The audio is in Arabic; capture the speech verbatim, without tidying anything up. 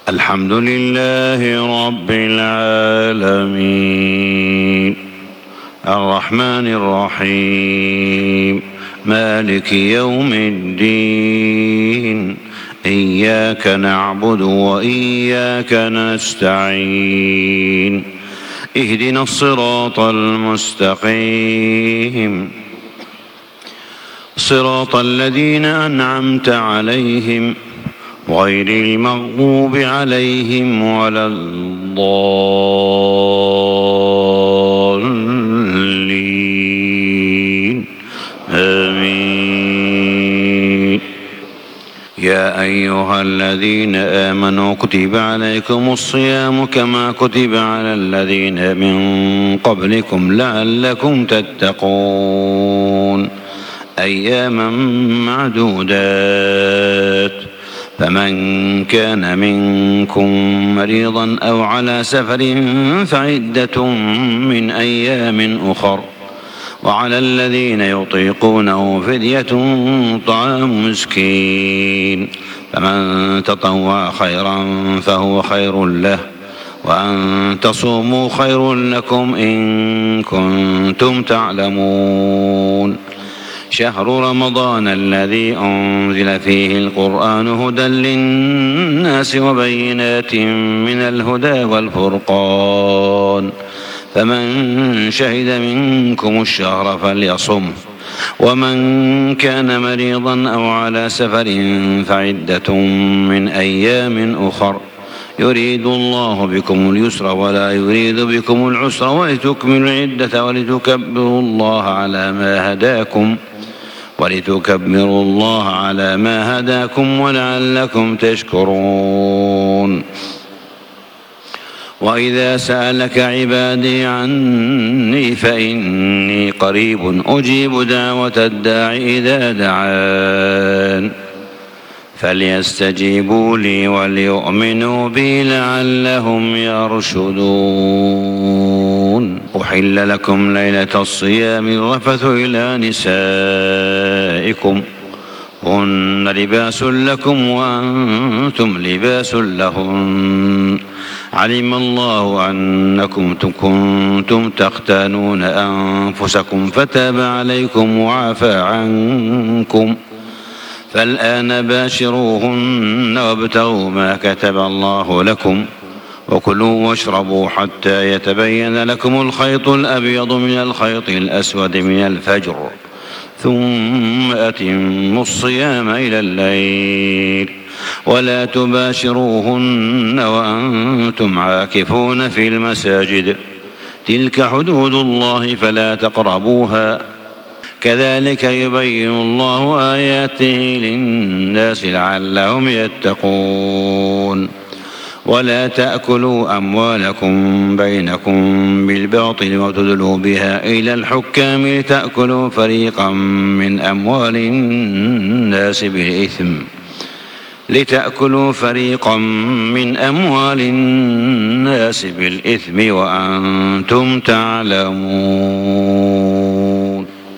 الحمد لله رب العالمين الرحمن الرحيم مالك يوم الدين إياك نعبد وإياك نستعين اهدنا الصراط المستقيم صراط الذين أنعمت عليهم غير المغضوب عليهم ولا الضالين آمين. يا أيها الذين آمنوا كتب عليكم الصيام كما كتب على الذين من قبلكم لعلكم تتقون أياما معدودات فمن كان منكم مريضا أو على سفر فعدة من أيام أخر وعلى الذين يطيقونه فدية طعام مسكين فمن تطوع خيرا فهو خير له وأن تصوموا خير لكم إن كنتم تعلمون. شهر رمضان الذي أنزل فيه القرآن هدى للناس وبينات من الهدى والفرقان فمن شهد منكم الشهر فليصم ومن كان مريضا أو على سفر فعدة من أيام أخر يريد الله بكم اليسر ولا يريد بكم العسر ولتكملوا العدة ولتكبروا الله على ما هداكم ولتكبروا الله على ما هداكم ولعلكم تشكرون. وإذا سألك عبادي عني فإني قريب أجيب دعوة الداع إذا دعان فليستجيبوا لي وليؤمنوا بي لعلهم يرشدون. أحل لكم ليلة الصيام الرفث إلى نسائكم هن لباس لكم وأنتم لباس لهن علم الله أنكم كنتم تختانون أنفسكم فتاب عليكم وعفى عنكم فالآن باشروهن وابتغوا ما كتب الله لكم وكلوا واشربوا حتى يتبين لكم الخيط الأبيض من الخيط الأسود من الفجر ثم أتموا الصيام إلى الليل ولا تباشروهن وأنتم عاكفون في المساجد تلك حدود الله فلا تقربوها كذلك يبين الله آياته للناس لعلهم يتقون. ولا تأكلوا أموالكم بينكم بالباطل وتدلوا بها إلى الحكام لتأكلوا فريقا من أموال الناس بالإثم لتأكلوا فريقا من أموال الناس بالإثم وأنتم تعلمون.